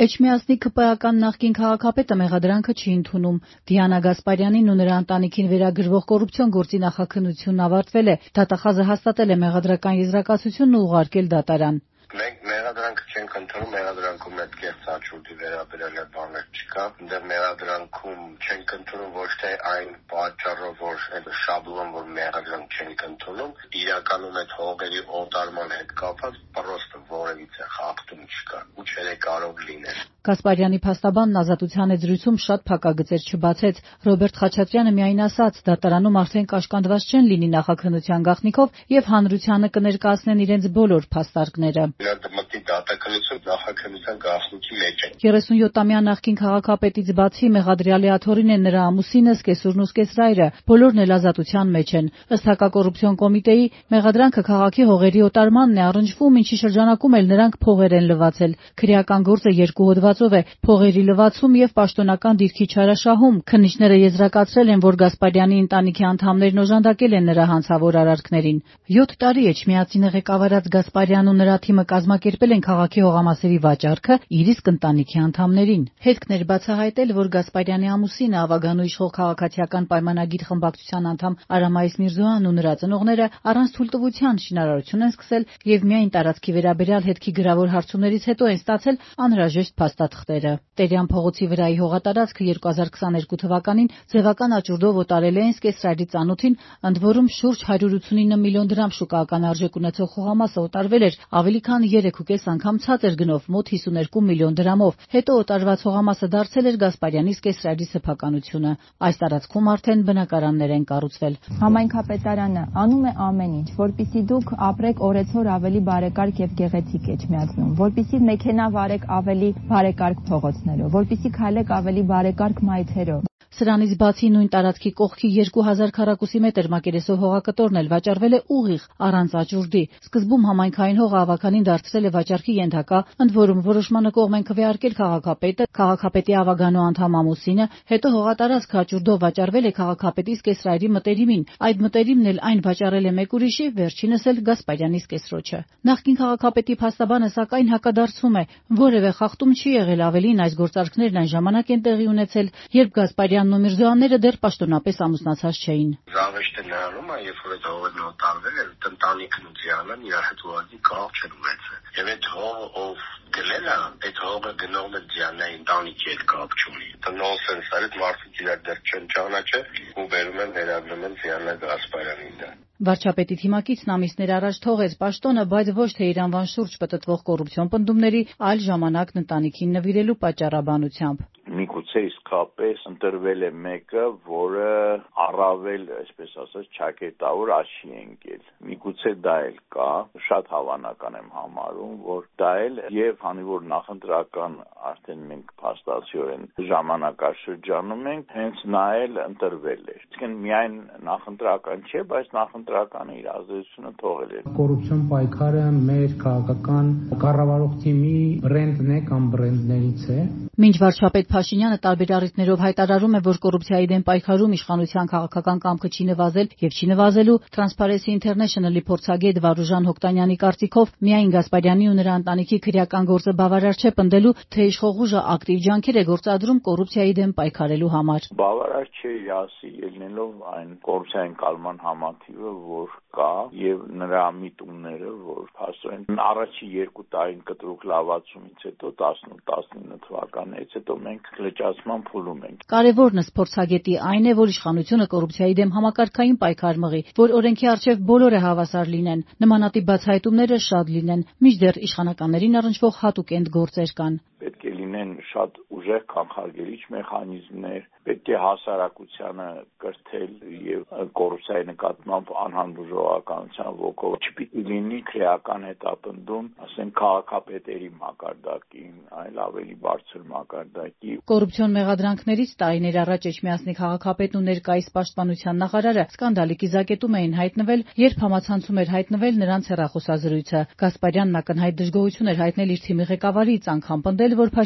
Էջմիածնի ՔՊ-ական նախկին քաղաքապետը մեղադրանքը չի ընդունում։ Դիանա Գասպարյանին ու նրա ընտանիքին վերագրվող կոռուպցիոն գործի նախաքննությունն ավարտվել է։ Դատախազը հաստատել է մեղադրական եզրակացությունն ու ուղարկել դատարան։ Մենք մեղադրանքը չենք ընդունում, մեղադրանքում այդ կեղծ աճուրդի վերաբերյալ բաներ չկա։ Այնտեղ մեղադրանքում չենք ընդունում ոչ թե այն պատճառով, որ այդ շաբլոն, որ մեղադրանք չենք ընդունում, իրականում այդ հողերի օտարման հետ կապված պրոստը որևիցե խախտում չկա ու չէ կարող լինել։ Գասպարյանի փաստաբանն Ազատության զրույցում շատ փակագծեր չբացեց։ Ռոբերտ Խաչատրյանը միայն ասաց, դատարանում արդեն կաշկանդված չեն լինի նախաքննության գաղտնիքով եւ հանրությանը կներկայացնեն իրենց բոլոր փաստարկները։ Մտի դատաքննություն նախաքննության գաղտնիքի մեջ է։ 37-ամյա նախկին քաղաքապետից բացի մեղադրյալի աթոռին են նրա ամուսինը, սկեսուրն ու սկեսրայրը, բոլորն էլ ազատության մեջ են։ Ըստ հակակոռուպցիոն կոմիտեի, մեղադրանքը քաղաքի հողերի օտարմանն է առնչվում, ինչի շրջանակում էլ նրանք փողեր են լվացել։ Քրեական գործը երկու հոդվածով է՝ փողերի լվացում եւ պաշտոնական դիրքի չարաշահում։ Քննիչները եզրակացրել են, որ Գասպարյանի ընտանիքի անդամներն օժանդակել են նրա հանցավոր արարքներին։ 7 տարի Էջմիածինը ղեկավարած Գասպարյանն ու նրա թիմը կազմակերպել են քաղաքի հողամասերի վաճառքը իր իսկ ընտանիքի անդամներին։ Հետքն էր բացահայտել, որ Գասպարյանի ամուսինը Ավագանու իշխող քաղաքացիական պայմանագիր խմբակցության անդամ Արամայիս Միրզոյանն ու նրա ծնողները առանց թույլտվության շինարարություն են սկսել եւ միայն տարածքի վերաբերյալ հետքի գրավոր հարցումներից հետո են ստացել անհրաժեշտ փաստաթղթերը։ Տերյան փողոցի վրայի հողատարածքը 2022 թվականին ձևական աճուրդով օտարել էին Սկեսրայրի ծանոթին, ընդ որում շուրջ 189 միլիոն դրամ շուկայական արժեք ունեցող հողամասը օտարվել էր ավելի քան 3.5 անգամ ցածր գնով՝ մոտ 52 միլիոն դրամով։ Հետո օտարված հողամասը դարձել էր Գասպարյանի Սկեսրայրի սեփականությունը։ Այս տարածքում արդեն բնակարաններ են կառուցվել։ Համայնքապետարանը անում է ամեն ինչ, որպեսզի դուք ապրեք օրեցօր ավելի բարեկարգ եւ գեղեցիկ Էջմիածնում, որպեսզի մեքենա վարեք ավելի բարեկարգ փողոցներով, որպեսզի քայլեք ավելի բարեկարգ մայթերով։ Սրանից բացի նույն տարածքի կողքի 2000 քառակուսի մետր մակերեսով հողակտորն էլ վաճառվել է ուղիղ, առանց աճուրդի։ Սկզբում համայնքային հողը ավականին դարձրել է վաճառքի ենթակա, ընդ որում որոշմանը կողմ են քվեարկել քաղաքապետը, քաղաքապետի Ավագանու անդամ ամուսինը, հետո հողատարածքը աճուրդով վաճառվել է քաղաքապետի Սկեսրայրի մտերիմին։ Այդ մտերիմն էլ այն վաճառել է մեկ ուրիշի, վերջինս էլ Գասպարյանի սկեսրոջը։ Նախկին քաղաքապետի փաստաբանը սակայն հակադարձում է, որևէ խախտում չի եղել, ավելին այս գործարքներն այն ժամանակ են տեղի ունեցել, երբ Գասպարյանն ու Միրզոյանները դեռ պաշտոնապես ամուսնացած չէին։ Զավեշտը նրանում է, երբ որ այդ հողերն օտարվել են, ընտանիքն ու ձյանն իր հետ ուղղակի կապ չեն ունեցել։ Եվ այդ հողը ով գնել է, այդ հողը գնողն է ձյանի ընտանիքի հետ կապ չունի։ Դա նոնսենս է, այդ մարդիկ իրար դեռ չեն ճանաչել ու վերում են վերագրում են Դիանա Գասպարյանին։ Վարչապետի թիմակիցն ամիսներ առաջ թողեց պաշտոնը, բայց ոչ թե իր անվան շուրջ պտտվող կոռուպցիոն պնդումների, այլ ժամանակն ընտանիքին նվիրելու պատճառաբանությամբ։ Միգուցե իսկապես ընտրվել է մեկը, որը առավել, այսպես ասած, ճակերտավոր աչքի է ընկել։ Միգուցե դա էլ կա, շատ հավանական եմ համարում, որ դա էլ եւ քանի որ նախընտրական արդեն մենք փաստացիորեն ժամանակաշրջանում ենք, հենց նա էլ ընտրվել է։ Իսկն միայն նախընտրական չէ, բայց նախընտրականը իր ազդեցությունը թողել է։ Կոռուպցիոն պայքարը մեր քաղաքական կառավարող թիմի բրենդն է կամ բրենդներից է։ Մինչ վարչապետ Փաշինյանը տարբեր առիթներով հայտարարում է, որ կոռուպցիայի դեմ պայքարում իշխանության քաղաքական կամքը չի նվազել եւ չի նվազելու, Transparency International-ի փորձագետ Վարուժան Հոկտանյանի կարծիքով միայն Գասպարյանի ու նրա ընտանիքի քրեական գործը բավարար չէ պնդելու, թե իշխող ուժը ակտիվ ջանքեր է գործադրում կոռուպցիայի դեմ պայքարելու համար։ Բավարար չէ յասի ելնելով այն կոռուպցիային կալման համակարգը, որ կա եւ նրա միտումները, որ փաստորեն առաջի 2 տարին կտրուկ լավացումից հետո 18-19 թվականից հետո մենք լճացման փուլում ենք։ Կարևորն ըստ փորձագետի այն է, որ իշխանությունը կոռուպցիայի դեմ համակարգային պայքար մղի, որ օրենքի առջև բոլորը հավասար լինեն, նմանատիպ բացահայտումները շատ լինեն, մինչդեռ իշխանականներին առնչվող հատուկ գործեր կան։ Պետք է լինեն շատ ուժեղ կանխարգելիչ մեխանիզմներ, պետք է հասարակությանը կրթել եւ կոռուպցիայի նկատմամբ անհանդուրժողականության ոգով չպիտի լինի քրեական հետապնդում, ասենք քաղաքապետերի մակարդակին, այլ ավելի բարձր մակարդակի։ Կոռուպցիոն մեղադրանքներից տարիներ առաջ Էջմիածնի քաղաքապետն ու ներկայիս պաշտպանության նախարարը սկանդալի կիզակետում էին հայտնվել, երբ համացանցում էր հայտնվել նրանց հեռախոսազրույցը։ Գասպարյանն ակնհայտ դժգոհություն էր հայտնել իր թիմի ղեկավարից, անգամ պնդել, որ Փաշինյանը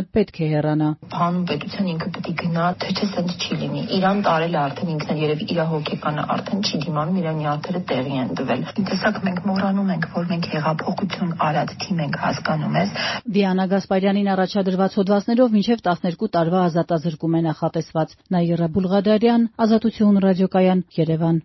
պետք է հեռանա։ Հանուն պետության ինքը պետք է գնա, թե չէ սենց չի լինի։ Իրան տարել է արդեն ինքն էլ երևի իր հոգեկանը արդեն չի դիմանում, իր նյարդերը տեղի են տվել։ Տեսակ մենք մոռանում ենք, որ մենք հեղափոխություն արած թիմ ենք, հասկանում ես։ Դիանա Գասպարյանին առաջադրված հոդվածներով մինչև 12 տարվա ազատազրկում է նախատեսված։ Նաիրա Բուլղադարյան, Ազատություն ռադիոկայան, Երևան։